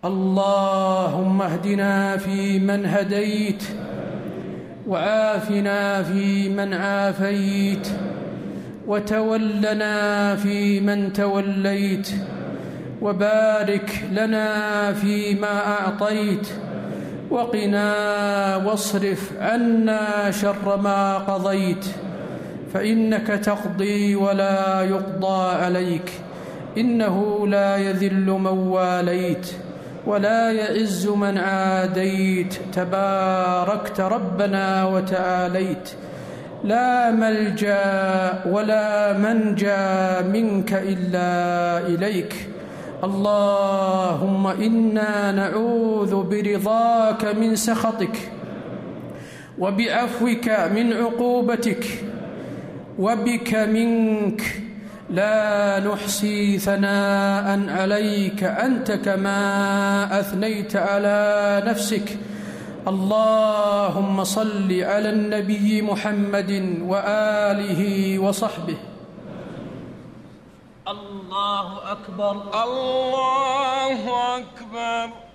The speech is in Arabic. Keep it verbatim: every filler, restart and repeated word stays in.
اللهم اهدنا فيمن هديت، وعافنا فيمن عافيت، وتولنا فيمن توليت، وبارك لنا فيما أعطيت، وقنا واصرف عنا شر ما قضيت، فإنك تقضي ولا يقضى عليك، إنه لا يذل من واليت ولا يعز من عاديت، تباركت ربنا وتعاليت، لا ملجأ ولا منجا منك إلا إليك. اللهم إنا نعوذ برضاك من سخطك، وبعفوك من عقوبتك، وبك منك، لا نحصي ثناء عليك أنت كما أثنيت على نفسك. اللهم صل على النبي محمد وآله وصحبه. الله أكبر، الله أكبر.